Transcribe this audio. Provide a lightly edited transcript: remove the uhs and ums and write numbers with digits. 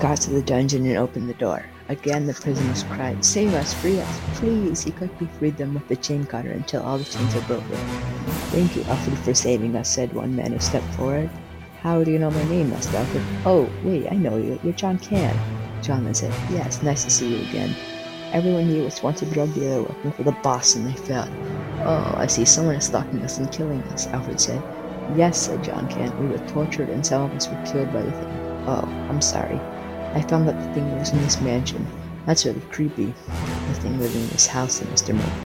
got to the dungeon and opened the door. Again the prisoners cried, "Save us, free us, please!" He quickly freed them with the chain cutter until all the chains were broken. "Thank you, Alfred, for saving us," said one man who stepped forward. "How do you know my name?" asked Alfred. "Oh, wait, I know you. You're John Can." John then said, "Yes, nice to see you again. Everyone here was once a drug dealer working for the boss and they failed." "Oh, I see someone is stalking us and killing us," Alfred said. "Yes," said John Can. "We were tortured and some of us were killed by the thing." "Oh, I'm sorry. I found out the thing was in this mansion. That's really creepy. The thing living in this house," said Mr. Murphy.